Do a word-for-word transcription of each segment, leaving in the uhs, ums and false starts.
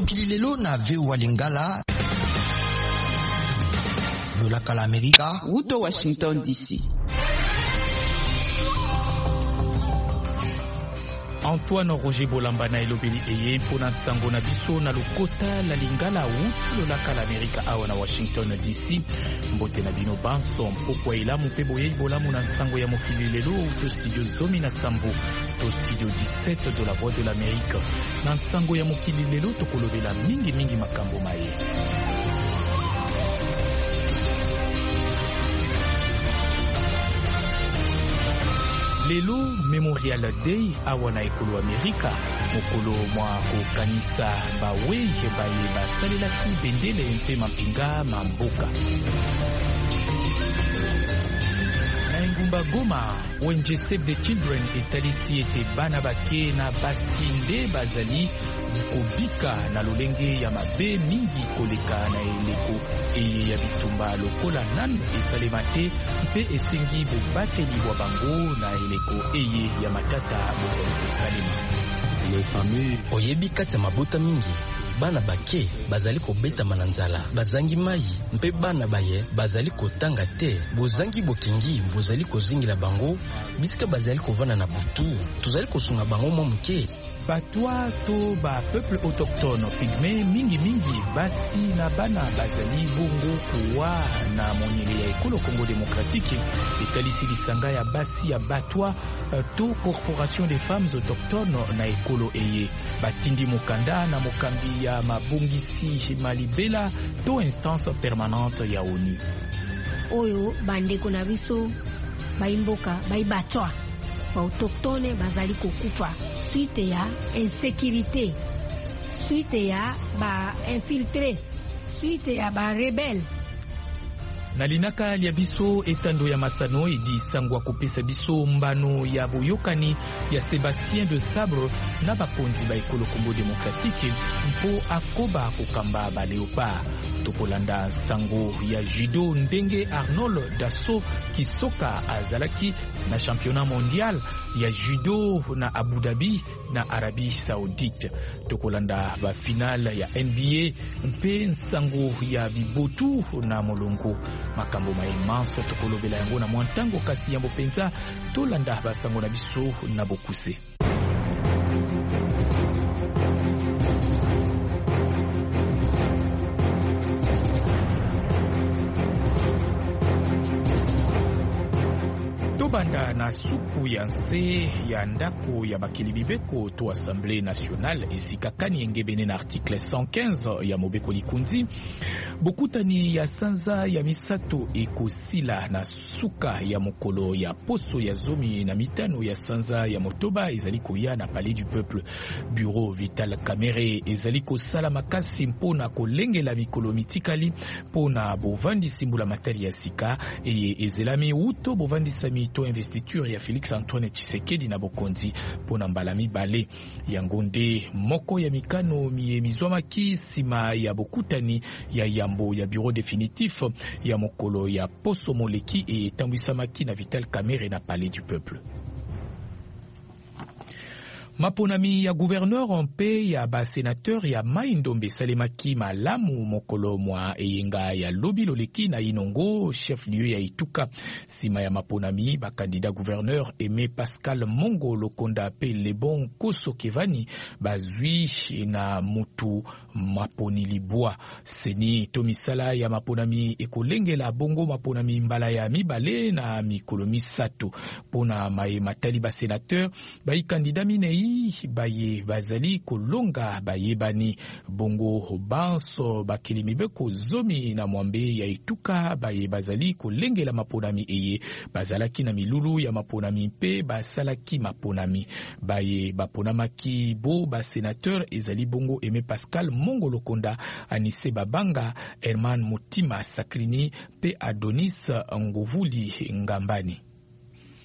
mokili lelo na veo Lingala lolaka la Amerika Wuto Washington D C. Antoine Roger Bolambana elobeli eye mpona sango na biso na lokota la Lingala wutu lolaka la Amerika awa na Washington D C. Mbote na bino banso mpokwa elamu pe boye bolamu na sango ya mokili lelo to studio zomi na sambo to studio dix-sept de la Voix de l'Amérique. Na sango ya mokili lelo tokolobela mingi mingi makambo maye. Lelo Memorial Day awa na ekolo Amerika mokolo mwa kokanisa baweye baye basalelaki bendele mpe mampinga mamboka. Na engumba Goma, O N G Save the Children etalisi ete bana bake na basinde bazali kobika na lolenge ya mabe mingi koleka na eleko eye ya bitumba lokola nanu esalema te mpe esengi bobateli bwa bango na eleko eye ya matata bozali kosalema. Oyebi kati ya mabota mingi bana bake bazali kobetama na nzala bazangi mai mpe bana baye bazali kotanga te bozangi bokengi bozali kozingila bango bisika bazali kovana na butu tozali kosunga bango mwa muke. Batwa to ba peuple autochtone pigme mingi mingi basi na bana bazali bongo kuwa na monyele ya ekolo Congo démocratique etalisi lisanga ya basi ya Batwa to corporation des femmes autochtones na ekolo eye batindi mokanda na mokambi ya mabongisi malibela to instance permanente ya ONU. Oyo bandeko na biso baimboka baibatwa ba autochtone bazali kokufa suite ya insécurité, suite ya ba infiltré, suite ya ba rebelle. Nalinaka lia biso etando ya masano edi sangwa kopesa biso mbano ya boyokani ya Sébastien de Sabre na bakonzi ba ekolo Congo démocratique mpo akoba kokamba ba léopard. Tokolanda sango ya judo ndenge Arnold Dasso Kisoka azalaki na championnat mondial ya judo na Abu Dhabi na Arabie Saoudite. Tokolanda ba final ya N B A mpe sango ya bibotu na molongo. Makambo maimanso tokolobela yango na mwantango kasi yambo penza tolanda basango na biso na bokuse. Tobanda na suku ya nse ya ndako ya bakili bibeko to Assemblée nationale esikakani engebene na article cent quinze ya mobeko likunzi bokutani ya sanza ya misato ekosila na suka ya mokolo ya poso ya zomi na mitano ya sanza ya motoba ezali koya na Palais du Peuple. Bureau Vital Kamerhe ezali kosala makasi mpona kolengela mikolo mitikali mpona bovandi simbula matari ya sika eye ezelami uto bovandi sami to investiture ya Félix Antoine Tshisekedi na bokonzi pona mbala mibale yango nde moko ya mikano miyemizwamaki sima ya bokutani ya yambo ya bureau définitif ya mokolo ya poso moleki etambwisamaki na Vital Kamerhe na Palais du Peuple. Maponami ya gouverneur mpe ya ba sénateur ya Mai Ndombe salemaki malamu mokolo mwa eyenga ya lobi loleki na Inongo chef lieu ya Ituka. Sima ya maponami ba candidat gouverneur Aimé Pascal Mongo Lokonda pe Lebon Koso Kevani bazwi na mutu maponi libwa seni tomisala ya maponami ekolengela bongo maponami mbala ya mibale na mikolo misato pona mai matali ba sénateur ba candidat minei baye bazali kolonga baye bani bongo banso bakili mibeko zomi na mwambe ya Ituka baye bazali kolengela maponami eye bazalaki na milulu ya maponami mpe basalaki maponami baye baponamaki bo ba sénateur ezali bongo Aimé Pascal Mongo Lokonda Anise Babanga Herman Mutima Sakrini pe Adonis Ngovuli Ngambani.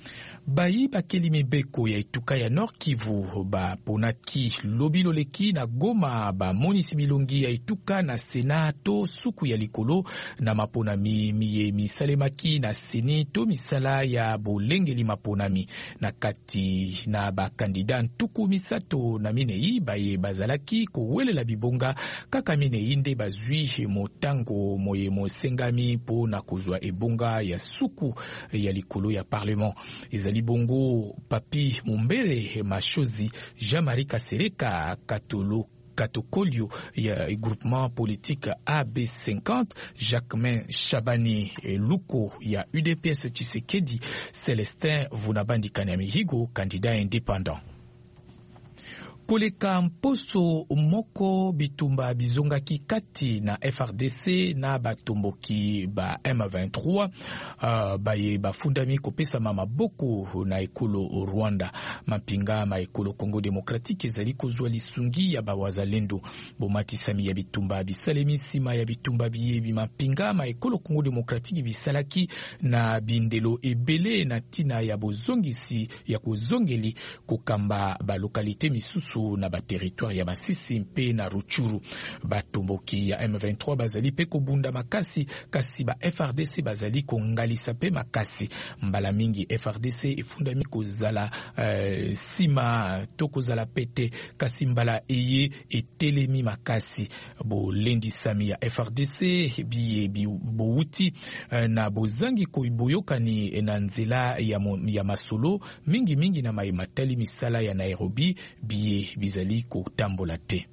bayi bakeli mibeko ya etuka ya Nord Kivu ba ponaki lobi loleki na Goma ba monisi bilongi ya etuka na Senato suku ya likolo na maponami miye misalemaki na seni to misala ya bolengeli maponami na kati na ba kandida ntuku misato na minei baye bazalaki kowelela bibonga kaka minei nde bazwi motango moye mosengami po na kozwa ebonga ya suku ya likolo ya parlement. Ezali bongo Papi Mumbere Mashozi, Jean-Marie Kasereka Katolo Katokolio ya groupement politique A B cinquante, Jacquemain Chabani Luko ya U D P S Tshisekedi, Celestin Vunabandi Kanyamihigo, candidat indépendant. Koleka mposo moko bitumba bizongaki kati na F R D C na batomboki ba M vingt-trois uh, baye bafundami kopesa maboko na ekolo Rwanda mapinga ma ekolo Congo Démocratique ezali kozwa lisungi ya bawazalendo bomatisami ya bitumba bisalemi sima ya bitumba biyebi mapinga ma ekolo Congo Démocratique bisalaki na bindelo ebele na tina ya bozongisi ya kozongeli kokamba ba lokalite misusu na ba territoire ya Masisi mpe na Ruchuru. Batomboki ya M vingt-trois bazali pe kobunda makasi kasi ba F R D C bazali kongalisa pe makasi. Mbala mingi F R D C efundami kozala uh, sima to kozala pete kasi mbala eye etelemi makasi. Bo lendi sami ya F R D C biye bi bouti uh, na bozangi koiboyokani na nzela ya, ya masolo mingi mingi na maimatali misala ya Nairobi biye bizali kotambola te.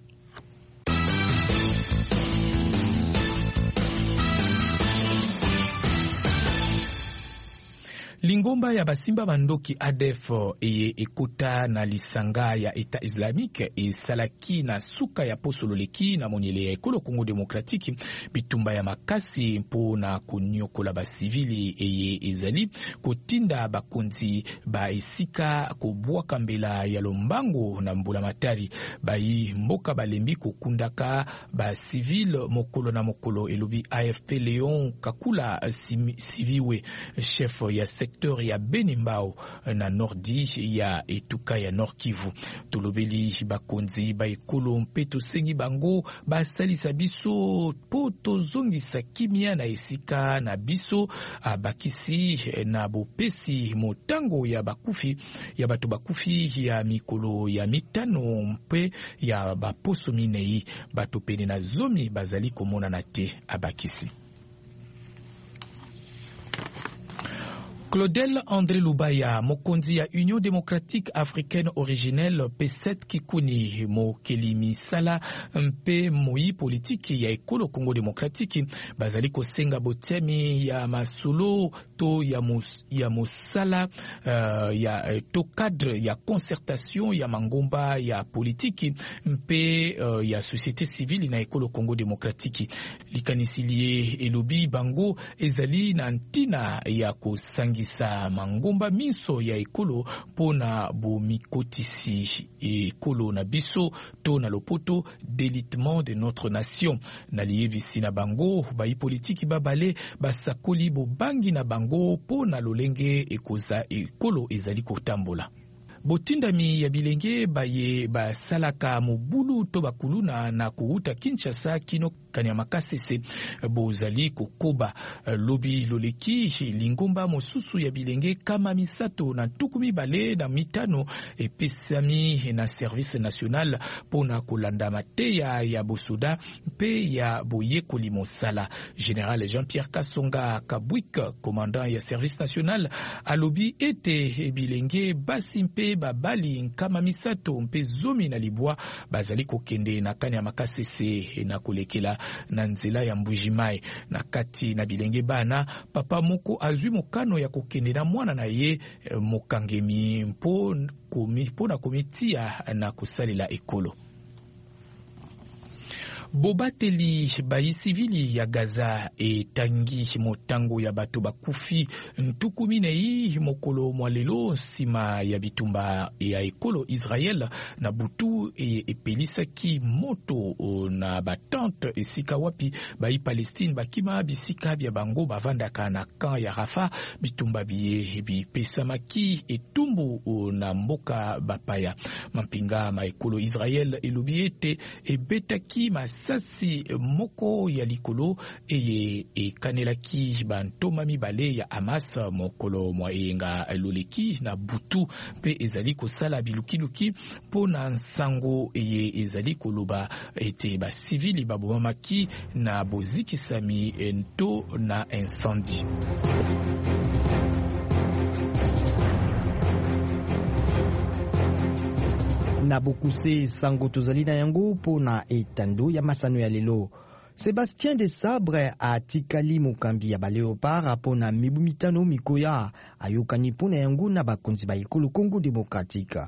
Lingomba ya basimba bandoki A D F eye ekota na lisanga ya Eta Islamique e salaki na suka ya posololeki na monyele ya ekolo Congo Démocratique bitumba ya makasi mpo na kunyokola basivili eye ezali kotinda bakonzi ba esika kobwaka mbela ya lombango na mbula matari bayi mboka balembi kokundaka basivile mokolo na mokolo elobi A F P Léon Kakula Siviwe chef ya secteur ya Benimbao na nordi ya etuka ya Nord Kivu. Tolobeli bakonzi ba ekolo mpe tosengi bango basalisa biso po tozongisa kimia na esika na biso abakisi na bopesi motango ya bakufi ya bato bakufi ya mikolo ya mitano mpe ya baposo minei bato pene na zomi bazali komona na te abakisi. Claudel André Lubaya, mokonzi ya Union démocratique africaine originelle P sept Kikuni, mokeli misala mpe moi politiki ya ekolo Congo démocratique, bazali kosenga botemi ya masolo to ya, mus, ya mosala uh, ya to cadre ya concertation ya mangomba ya politiki mpe uh, ya société civile na ekolo Congo démocratique. Likanisilie elobi bango ezali na ntina ya kosangi sa mangomba miso ya ekolo pona bomikotisi ekolo na biso to na lopoto d'élitement de notre nation. Na liebisi na bango bayi politiki babale basakoli bobangi na bango pona lolenge ekoza ekolo ezali kotambola. Botindami ya bilenge baye basalaka mobulu to bakuluna na kuuta Kinshasa kino Kanyamakasese bozali kokoba lobi loleki lingomba mosusu ya bilenge kama misato na tukumi bale na mitano epesami na service national pona kolanda mateya ya bosoda mpe ya boyekoli mosala. Général Jean-Pierre Kasonga Kabwik, commandant ya service national, alobi ete bilenge basi mpe babali nkama misato mpe zomi na libwa bazali kokende na Kanyamakasese na kolekela na nzela ya Mbujimai. Na kati na bilenge bana papa moko azwi mokano ya kokende na mwana na ye mokangemi mpo komi mpo na komitia na kosalela ekolo. Bobateli bai civili ya Gaza e tangi motango ya bato bakufi ntukuminei mokolo mwalelo sima ya bitumba ya ekolo Israel na butu e epelisaki moto na batante esika wapi bai Palestine bakima bisika bya bango bavandaka na kan ya Rafa bitumba biye bipesamaki etumbu na mboka bapaya mampinga ma ekolo Israel elubiete ebetaki masasi moko ya likolo eye ekanelaki bantoma mibale ya Hamas mokolo mwa enga loleki na butu pe ezali kosala bilukiluki po na nsango eye ezali koloba ete ba civili babomamaki na bozikisami ento na incendie. Na bokuse sango tozali na yango po na etando ya masano ya lelo. Sébastien Desabre atikali mokambi ya baleopard po na mibu mitano mikoya ayokani po na yango na bakonzi ba ekolo Congo Démocratique.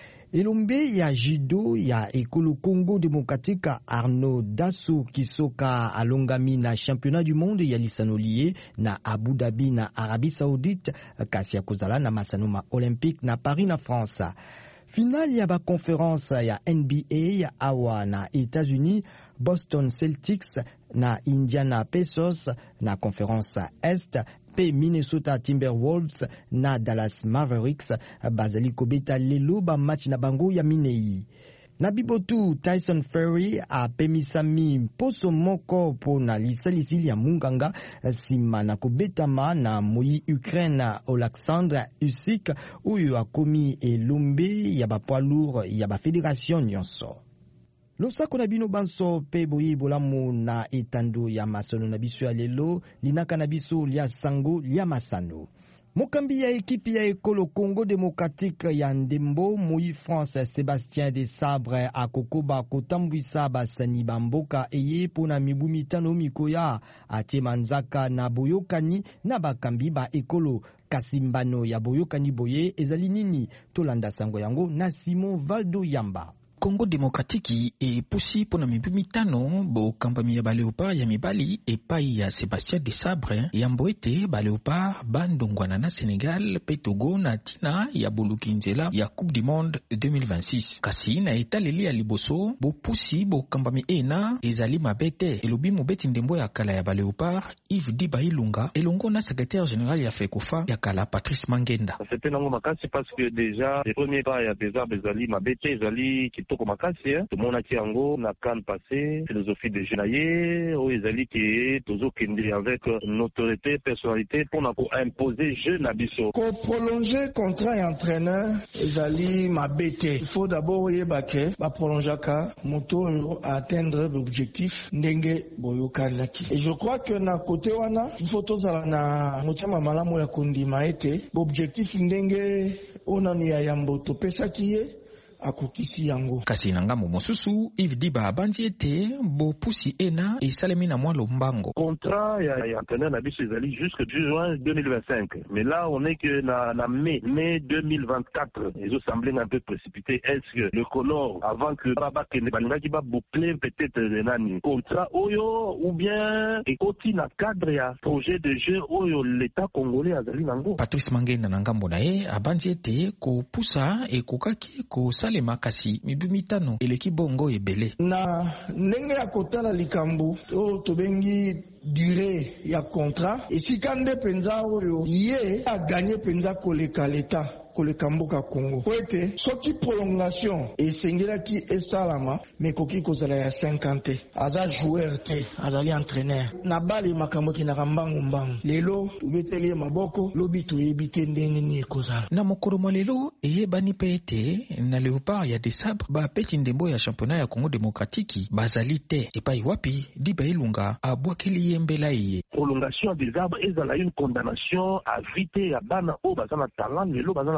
Elombe ya judo ya ekolo Congo Démocratique Arnaud Dasso Kisoka alongami na championnat du monde ya lisanoliye na Abu Dhabi na Arabie Saoudite kasi ya kozala na masano ma olympique na Paris na France. Final ya ba conference ya N B A ya awa na États-Unis, Boston Celtics na Indiana Pacers na conference Est, pe Minnesota Timberwolves na Dallas Mavericks bazali kobeta lelo ba match na bango ya minei. Na bibotu Tyson Fury a pemisami poso moko po na lisalisili ya munganga sima na kobetama na moyi Ukraine Alexandre Usyk uyu akomi elombe ya ba poids lourd ya ba fédération nyonso. Losako na bino banso pe boyi bolamu na etando ya masano na biso ya lelo linaka na biso lia sango lia masano. Mokambi ya ekipi ya ekolo Congo Démocratique ya ndembo Moyi France Sébastien Desabre akokoba kotambwisa basani bamboka eye pona mibu mitano mikoya ate manzaka na boyokani na bakambi ba ekolo kasimbano ya boyokani boye ezali nini tolanda sango yango na Simon Valdo Yamba. Congo Démocratique e pusi pona mibu mitano bo kampami ya baleopard ya mibali e pai ya Sébastien Desabre ya mboete baleopard bandongwana na Sénégal pe Togo na tina ya boluki nzela ya Coupe du Monde deux mille vingt-six. Kasi na etaleli ya liboso bo pusi bo kampami ena ezali mabete elobi mobeti ndembo ya kala ya baleopard Yves Diba Ilunga elongo na secrétaire général ya FECOFA ya kala Patrice Mangenda. C'était nango makasi parce que déjà les premiers pas ya Desabre ezali mabete ezali toko makasi eh tomonaki yango na kan passé philosophie de jenaye o ezali ke tozo kende avec notoriété personnalité pour na ko imposer jeu na biso ko prolonger contrat et entraîneur ezali mabete. Il faut d'abord yebake ba prolongaka moto à atteindre l'objectif ndenge boyokanaki et je crois que na côté wana il faut tozala na motema malamu ya kondima ete objectif ndenge onani ya yambo topesaki ye akukisi yango. Kasi na ngambo mosusu Yves Diba abandi ete bo pusi ena esalemi na mwa lombango. Contrat ya, ya entraîneur na biso ezali jusque juin deux mille vingt-cinq. Mais là on est que na, na mai, mai deux mille vingt-quatre. Ils ont semblé un peu précipité. Est-ce que le color avant que Rabat ne balanga qui va boucler peut-être le nani contrat oyo ou bien ekoti na cadre ya projet de jeu oyo l'état congolais azali nango. Patrice Mangenda na ngambo na ye abandi ete ko pusa ekokaki ko sale makasi mibu mitano eleki bongo ebele na ndenge ya kotala likambo o tobengi durée ya contrat esikande penza oyo ye a gagné penza koleka leta koleka mboka Congo poete soki prolongation esengelaki esalama mekoki kozala ya cinquante aza joueur te azali entraîneur na bali makambo kinaka mbangu mbangu lelo tubeteli maboko lobi toyebi te ndenge ni ekozala na mokolo mwa lelo eyebani pe ete na Léopard ya Desabre bapeti ndembo ya championnat ya Congo Démocratique bazali te epai wapi Diba Ilunga abwakeli ye mbela iye prolongation des arbres ezala une condamnation à vie ya bana o bazana talent lelo bazana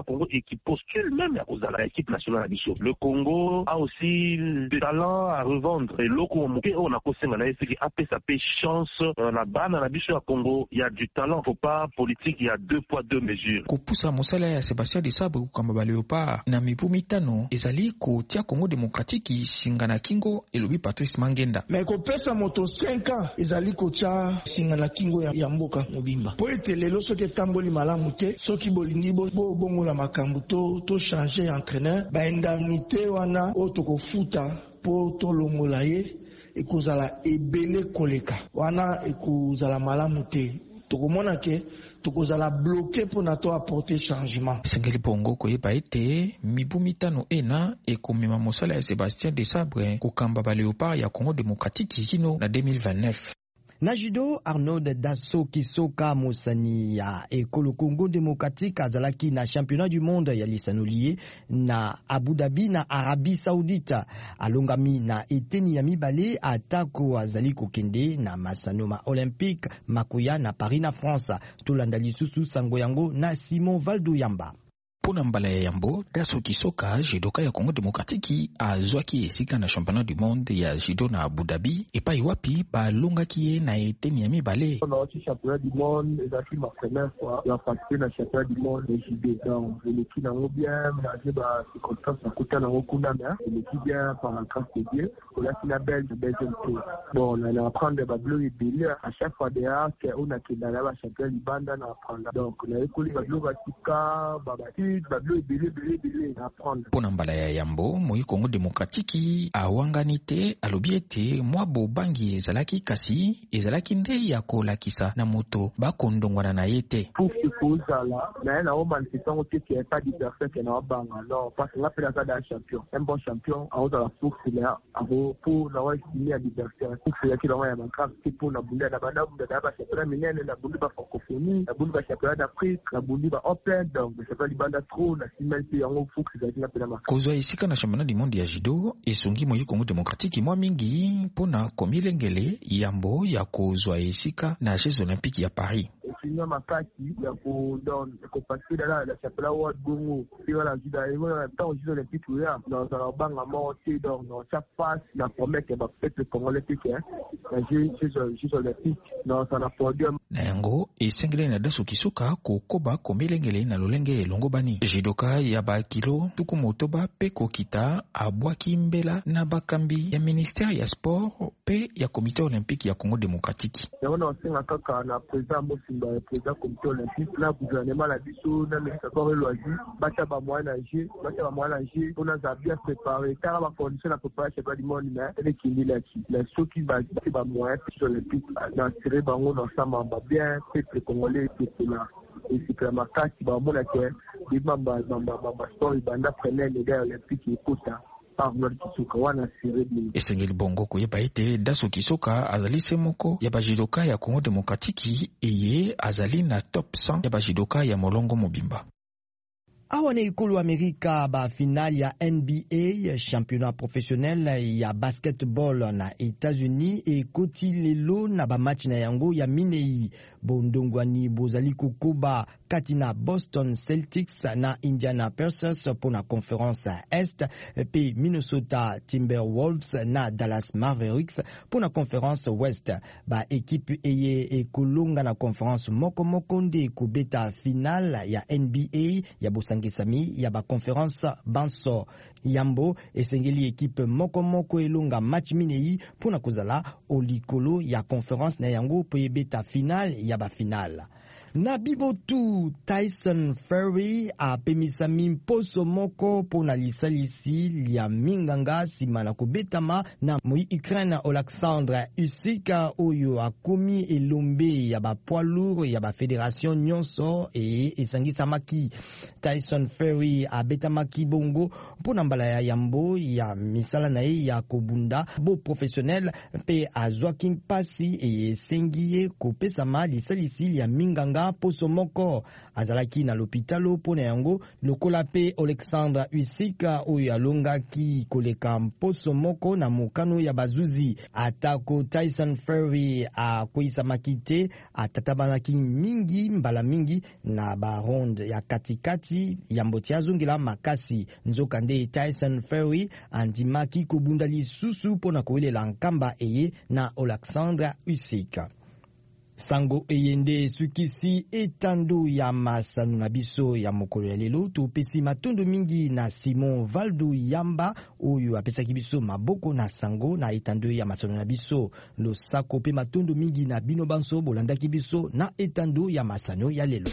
Congo et qui postule même aux à l'équipe nationale à Bichot. Le Congo a aussi des talents à revendre. Et loko on a conseillé à ce qui a sa chance la banne à la Bichot à Congo. Il y a du talent, faut pas politique, il y a deux poids deux mesures. Kupusa mosala ya Sébastien Desabre kama Baleopa na mipu mitano ezali ko tia Congo démocratique singana kingo elobi Patrice Mangenda. Mais ko pesa moto cinq ans ezali ko tia singana kingo ya, ya mboka mobimba. Po ete lelo soki tamboli malamu te, soki bolingi bo bongo la makambu to to changer entraîneur, ba indemnité wana o to ko futa po to longola ye ekozala ebele koleka. Wana ekozala malamu te. Tokomona ke tokozala bloqué pour nato apporter changement. Sengeli bongo koyeba ete mibu mitano ena ekomema mosala ya Sébastien Desabre kokamba Baleopard ya Congo démocratique kino na deux mille vingt-neuf. Na judo, Arnaud Dasso Kisoka Mosani ya ekolo Congo démocratique azalaki na championnat du monde ya lisanulie na Abu Dhabi na Arabie Saoudite. Alongami na eteni ya mibale atako azali kokende na masanoma olympique makoya na Paris na France. Tolanda lisusu sango yango na Simon Valdo Yamba. Pona mbala ya Yambo, Dasso Kisoka, judoka ya Congo démocratique azwaki esika na championnat du monde ya judo na Abu Dhabi epa iwapi ba longaki ye na eteni ya mibale. On a aussi championnat du monde, et c'est ma première fois de participer na championnat du monde de judo. Donc, je l'équipe dans le bien, j'ai ba circonstances à côté dans le Kunda, je l'équipe bien par la grâce de Dieu. Pour la finale belle de deuxième tour. Bon, on a apprendre des bablo et belé à chaque fois derrière qu'on a qui dans la championnat du banda na apprendre. Donc, on a écoulé bablo batika, babati Pona mbala ya Yambo, moi Congo démocratique awangani te alobi ete mwa bobangi ezalaki kasi ezalaki nde ya kolakisa na moto bakondongwana na ye te. Pour ce kozala na na o manifestant que qui est pas d'adversaire qui na banga non parce que là peut être un champion un bon champion a dans la pour là pour na wa signer adversaire pour que qui dans ya makaf pour na bunda na banda bunda ba championnat minene na bunda ba francophonie na bunda ba championnat d'Afrique na bunda ba open donc c'est pas libanda trop na simenti yango faut que ça na pena makaf kozwa isika na championnat du monde ya judo esongi moyi Congo démocratique mwa mingi pona komilengele Yambo ya kozwa isika na Jeux olympiques ya Paris. Sinon makati ya ko don ko passer dans la championnat world bongo et voilà judo et voilà temps Jeux olympiques là dans la banga monter donc dans chaque phase la promesse que va peut-être le Congo olympique hein Jeux Jeux olympiques dans un podium na yango esengele na Dasso Kisoka ko koba komilengele na lolenge longo bani judoka ya ba kilo tuku motoba pe kokita abwaki mbela na bakambi ya ministère ya sport pe ya comité olympique ya Congo démocratique. Et on a aussi un cas na président Mosimba président comité olympique na gouvernement la biso na ministère sport et loisirs bacha ba moyen nager bacha ba moyen nager on a bien préparé car la condition la préparation du monde mais elle qui est là qui les ceux qui va ba moyen olympique dans tirer bango dans ça mamba bien peuple congolais c'est là et c'est la makati ba mona que des mamba mamba mamba sport banda prenait les gars olympiques et kota esengeli bongo koyeba ete Dasso Kisoka azali se moko ya bajidoka ya Congo démocratique eye azali na top cent ya bajidoka ya molongo mobimba. Awane ikulu Amerika ba final ya N B A championnat professionnel ya basketball na États-Unis e koti lelo na ba match na yango ya minei bondongwani bozali kokoba katina Boston Celtics na Indiana Pacers pour la conférence Est pe Minnesota Timberwolves na Dallas Mavericks pour la conférence Ouest. Ba équipe eye ekolonga na conférence moko moko nde kubeta final ya N B A ya bosangisami ya ba conférence Banso. Yambo esengeli équipe moko moko elonga match minei pour na kozala olikolo ya conférence na yango po ebeta final ya ba final. Na bibotu Tyson Fury apemisa mimposo moko pona lisalisi lia minganga sima na kubetama na moi Ukraine Alexandre Usyk oyo akomi elombe ya ba poids lourd ya ba fédération nyonso e esangisamaki. Tyson Fury abetamaki bongo pona mbala ya Yambo ya misala na ye ya kobunda bo professionnel pe azwaki mpasi e esengiye kopesama lisalisi lia minganga na poso moko azalaki na lopitalo pona yango lokola pe Alexandre Usyk oyo alongaki koleka poso moko na mokano ya bazuzi. Atako Tyson Fury akweyisamaki te, atatabanaki mingi mbala mingi na baronde ya katikati ya mboti azongela makasi. Nzokande Tyson Fury andimaki kobunda lisusu pona kowelela nkamba eye na Alexandre Usyk. Sango eyende sukisi etando ya masano na biso ya mokolo ya lelo. Topesi matondo mingi na Simon Valdo Yamba oyo apesaki biso maboko na sango na etando ya masano na biso. Losako pe matondo mingi na bino banso bolandaki biso na etando ya masano ya lelo.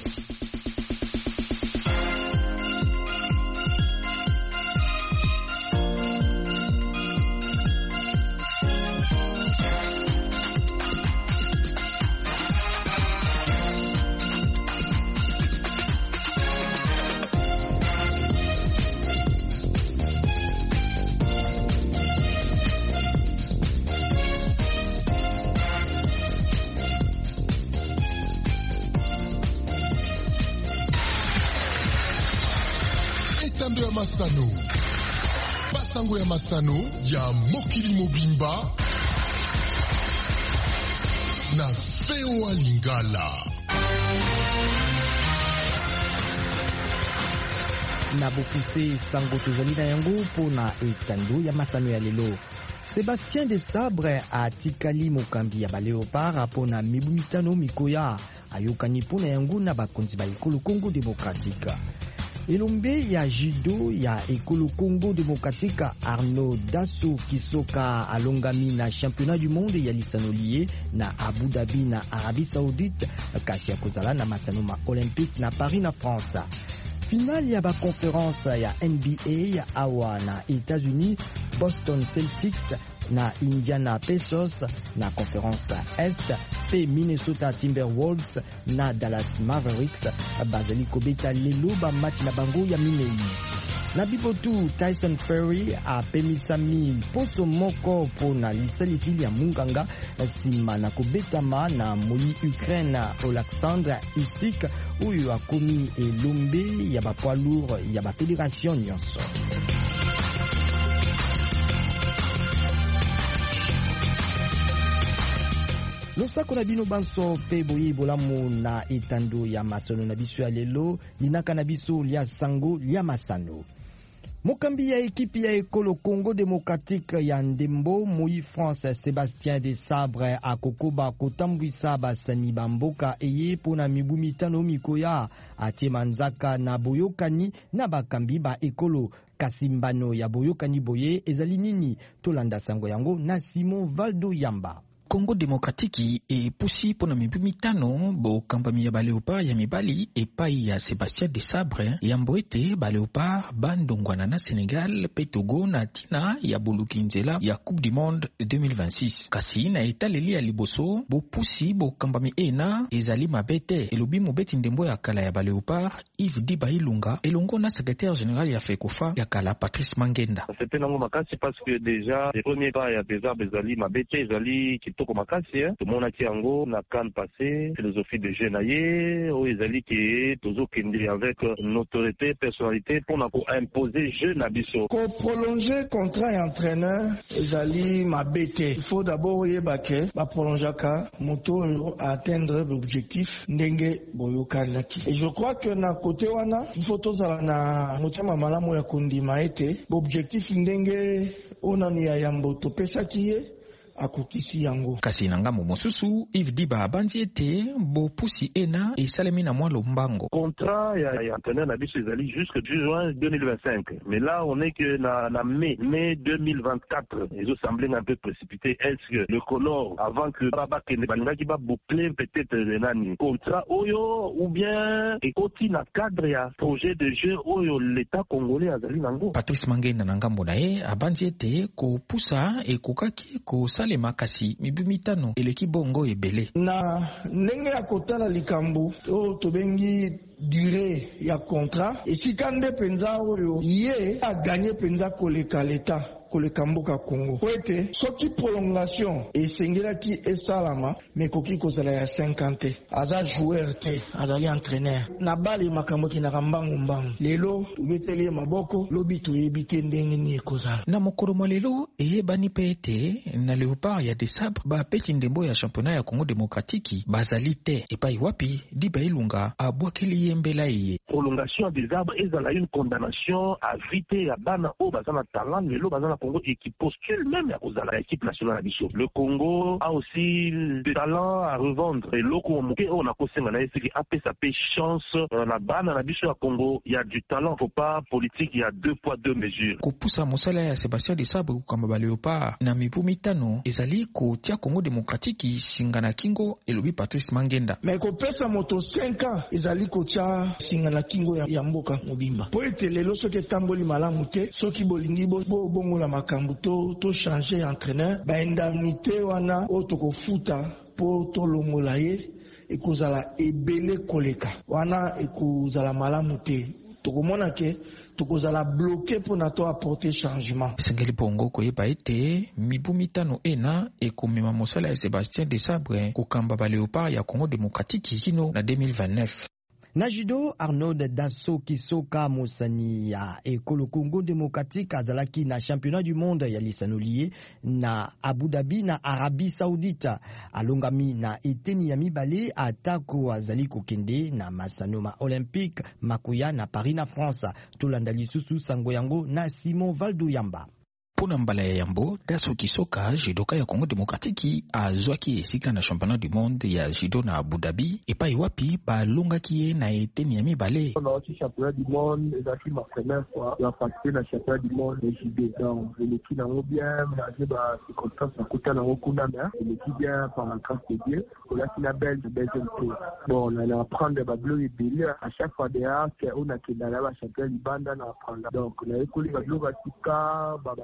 Etando ya masano, basango ya masano ya mokili mobimba na Feo Lingala. Na bokuse sango tozali na yango pona etando ya masano ya lelo. Sébastien Desabre atikali mokambi ya Baleopard pona mibu mitano mikoya ayokani pona yango na bakonzi ba ekolo Congo Démocratique. Elombe ya judo ya ekolo Congo Démocratique Arnaud Dasso Kisoka alongami na championnat du monde ya lisanolie na Abu Dhabi na Arabie Saoudite kasi ya kozala na masanoma olympique na Paris na France. Finale ya ba conference ya N B A ya awa na États-Unis, Boston Celtics na Indiana Pacers na conference Est, pe Minnesota Timberwolves na Dallas Mavericks bazali kobeta lelo ba match na bango ya minei. Na bibotu Tyson Fury apemisami poso moko pona lisalisi ya munganga sima na kobetama na moi Ukraine Alexandre Usyk oyo akomi elombe ya ba poids lourd ya ba fédération nyonso. Losako na bino banso pe boye bolamu na etando ya masano na biso ya lelo linaka na biso lia sango lia masano. Mokambi ya ekipi ya ekolo Congo Démocratique ya ndembo Moi France Sébastien Desabre akokoba kotambwisa basani bamboka eye pona mibu mitano mikoya atie manzaka na boyokani na bakambi ba ekolo. Kasimbano ya boyokani boye ezali nini? Tolanda sango yango na Simon Valdo Yamba. Congo Démocratique e pusi pona mibu mitano bo kampami ya Baleopard ya mibali epai ya Sébastien Desabre ya mboete Baleopard bandongwana na Sénégal pe Togo na tina ya boluki nzela ya Coupe du Monde deux mille vingt-six. Kasi na etaleli ya liboso bo pusi bo kampami ena ezali mabete elobi mobeti ndembo ya kala ya Baleopard Yves Diba Ilunga elongo na secrétaire général ya FECOFA ya kala Patrice Mangenda. C'était nango makasi parce que déjà les premiers pas ya Desabre ezali mabete ezali toko makasi hein tout monde a yango na kan passé philosophie de jeune aye o ezali ke tozo kende avec une autorité personnalité pour na ko imposer jeune abiso ko prolonger contrat et entraîneur ezali mabete. Il faut d'abord yebake ba prolongaka moto atteindre l'objectif ndenge boyokanaki. Et je crois que na côté wana il faut tozala na motema malamu ya kondima ete objectif ndenge onani ya yambo topesa kiye akukisi yango. Kasi na ngambo mosusu Yves Diba abanzi ete bo pusi ena esalemi na mwa lombango. Contrat ya, ya entraîneur na biso ezali jusque juin deux mille vingt-cinq. Mais là on est que na, na mai, mai deux mille vingt-quatre. Ils ont semblé un peu précipité. Est-ce que le color avant que Rabat kende balingaki ba boucler peut-être le nani contrat oyo ou bien ekoti na cadre ya projet de jeu oyo l'état congolais azali nango. Patrice Mangenda na ngambo na ye abanzi ete ko pusa ekokaki ko le makasi mibu mitano eleki bongo ebele na ndenge ya kotala likambo o tobengi durée ya contrat esika nde penza oyo ye a gagné penza koleka leta koleka mboka Congo. Po ete soki prolongation esengelaki esalama me koki kozala ya cinquante aza joueur te azali entraîneur na bale makambo kinaka mbangu mbangu lelo tubeteli maboko lobi toyebi te ndenge ni ekozala na mokolo mwa lelo eyebani pe ete na Léopard ya Desabre bapeti ndembo ya championnat ya Congo Démocratique bazali te epai wapi Diba Ilunga abwakeli yembela ye prolongation des arbres ezala une condamnation à vite ya bana o bazana talent lelo bazana Congo et qui postule même ya kozala équipe nationale biso. Le Congo a aussi des talents à revendre et loko moke on a kosenga na ese ki apesa pe chance na bana na biso ya Congo, il y a du talent, faut pas politique, il y a deux poids deux mesures. Kupusa mosala ya Sébastien Desabre kukamba ba Léopard na mipu mitano ezali kotia Congo Démocratique singana kingo elobi Patrice Mangenda. Mais kopesa moto cinq ans ezali kotia singana kingo ya, ya mboka mobimba. Po ete lelo soki tamboli malamu te, soki bolingi bo bongo la makambu to to changer entraîneur, ba indemnité wana otoko futa po to longola ye ekozala ebele koleka. Wana ekozala malamu te. Tokomona ke tokozala bloqué pour na to apporter changement. Sengeli bongo koyeba ete mibu mitano ena ekomema mosala ya Sébastien Desabre kokamba ba Léopard ya Congo Démocratique kino na deux mille vingt-neuf. Na judo, Arnaud Dasso Kisoka Mosani ya Ekolo Congo Démocratique azalaki na championnat du monde ya lisanolié na Abu Dhabi na Arabie Saoudite. Alongami na eteni ya mibale atako azali kokende na masanoma olympique makoya na Paris na France. Tolanda lisusu sango yango na Simon Valdo Yamba. Pona mbala ya Yambo, Dasso Kisoka, judoka ya Congo Démocratique, azwaki esika na championnat du monde ya judo na Abu Dhabi, epai wapi balongaki ye na eteni ya mibale. On a aussi championnat du monde, ezaki ma première fois, on a participé na championnat du monde de judo. Donc, je l'équipe na bien, j'ai ba circonstance na kota na okuna mais je l'équipe bien par la grâce de Dieu. On a fini belle de deuxième tour. Bon, on allait apprendre ba bleu et billet à chaque fois derrière qu'on a qu'il allait ba championnat du banda na apprendre. Donc, on a école ba bleu ba tika, ba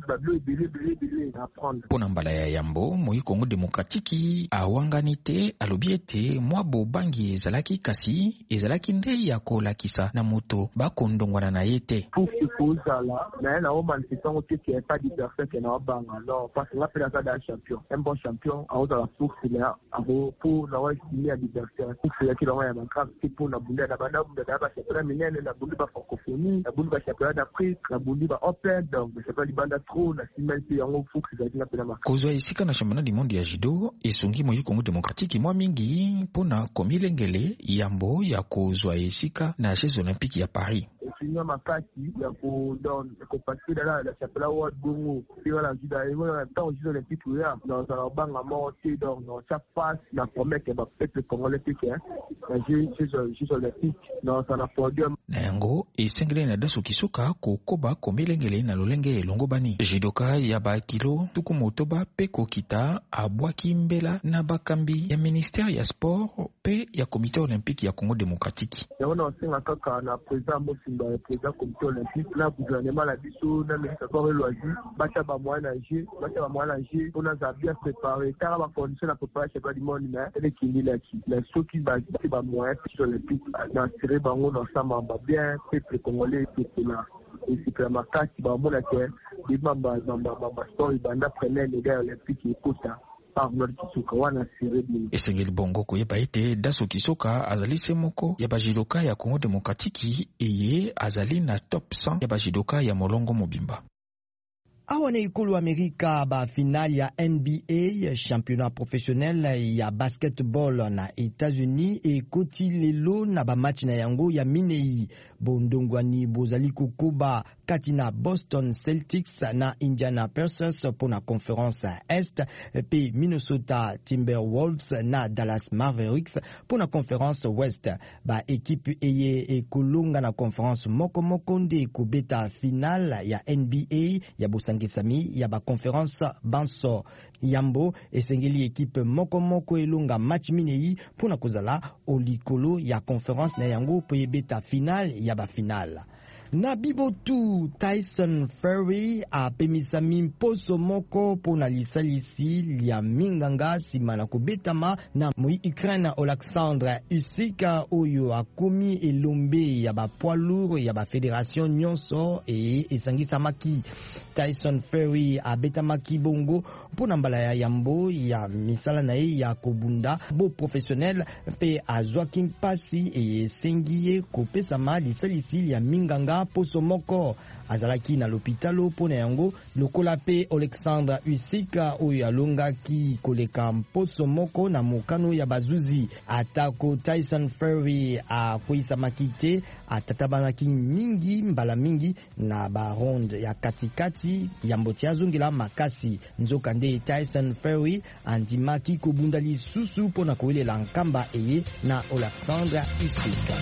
Pona mbala ya Yambo, moi Congo Démocratique awangani te alobi ete mwa bobangi ezalaki kasi ezalaki nde ya kolakisa na moto bakondongwana na ye te. Pour ce kozala na na o manifestation que qui est pas d'adversaire que na banga non parce que là peut être un champion un bon champion a oza la force là pour na wa signer adversaire pour que qui la ya manka pour na bunda na banda bunda ba championnat minene na bunda ba francophonie na bunda ba championnat d'Afrique na bunda ba open donc c'est pas libanda trop na simenti yango faut que ça tina pena ma kozwa isika na championnat du monde ya judo esungi moi Congo Démocratique mwa mingi pona komilengele Yambo ya kozwa isika na Jeux Olympiques ya Paris. Sinon makati ya ko don ko passer là la championnat world gongo puis voilà juda et voilà temps Jeux Olympiques là dans la banga monter donc dans chaque phase la promesse que va peut-être le Congo olympique hein Jeux Jeux Olympiques dans un podium na yango esengele na Dasso Kisoka kokoba komilengele na lolenge elongo bani judoka ya ba kilo tuku motoba pe kokita abwaki mbela na bakambi ya ministère ya sport pe ya comité olympique ya Congo Démocratique. Ya on a kaka na président Mosimba président comité olympique na gouvernement la biso na ministère sport et loisirs bacha ba moyen nager bacha ba moyen nager on a bien préparé car ba condition la préparation du monde mais et qui là qui la soki ba ba moyen olympique na tirer bango dans ça mamba bien peuple congolais tout là et c'est que ma carte ba mona que des mamba mamba mamba sport banda prenait les gars olympiques et kota esengeli bongo koyeba ete Dasso Kisoka azali se moko ya bajidoka ya Congo Démocratique eye azali na top cent ya bajidoka ya molongo mobimba. Awane ikulu Amerika ba final ya N B A championnat professionnel ya basketball na États-Unis e koti lelo na ba match na yango ya minei bondongwani bozali kokoba katina Boston Celtics na Indiana Pacers pour na conférence Est pe Minnesota Timberwolves na Dallas Mavericks pour na conférence Ouest. Ba équipe eye ekolonga na conférence moko moko nde kubeta final ya N B A ya Bosangesami ya ba conférence Banso. Yambo esengeli équipe moko moko elonga match minei pour na kozala olikolo ya conférence na yango po yebeta final ya ba final. Na bibotu, Tyson Fury apemisa mimposo moko pona lisalisi lia minganga sima na kubetama na moi Ukraine Alexandre Usyk oyo akomi elombe ya ba poids lourd ya ba fédération nyonso e esangisamaki. Tyson Fury abetamaki bongo pona mbala ya yambo ya misala na ye ya kobunda bo professionnel pe azwaki mpasi e esengi ye kopesama lisalisi lia minganga poso moko. Azalaki na l'hôpitalo pona yango lokola pe Alexandre Usyk oyo alongaki koleka mposo moko na mokano ya bazuzi. Atako Tyson Fury akwisamaki te, atatabanaki mingi mbala mingi na baronde ya katikati ya mboti azongela makasi. Nzoka nde Tyson Fury andimaki kobunda lisusu pona kowelela nkamba eye na Alexandre Usyk.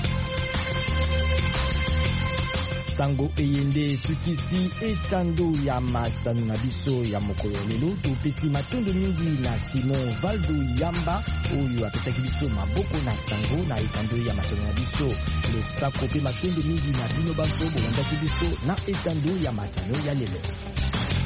Sango eyende sukisi etando ya masano na biso ya mokolo lelo topesi matondo mingi na Simon Valdo Yamba oyo apesaki biso maboko na sango na etando ya masano na biso losako pe matondo mingi na bino banso bolandaki biso na etando ya masano ya lelo.